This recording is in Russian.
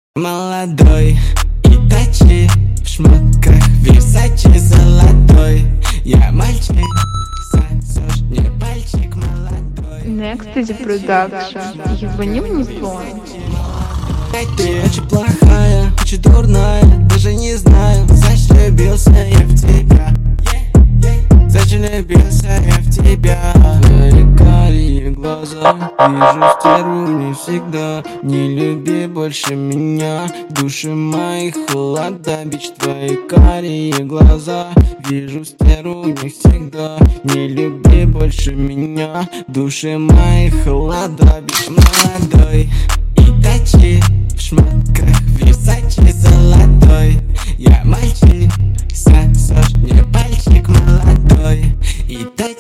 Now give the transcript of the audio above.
Молодой Итачи в шмотках Версачи золотой. Я мальчик, сосешь мне пальчик молодой. Nextzy Production. Ебани в него. Ты очень плохая, очень дурная. Даже не знаю, зачем влюбился я в тебя. Зачем влюбился я в тебя. Твои карие глаза, вижу стерву не всегда. Не люби больше меня, души мои холода. Бич, твои карие глаза, вижу стерву не всегда. Не люби больше меня, души мои холода. Бич, молодой Итачи в шмотках Версачи золотой. Я мальчик,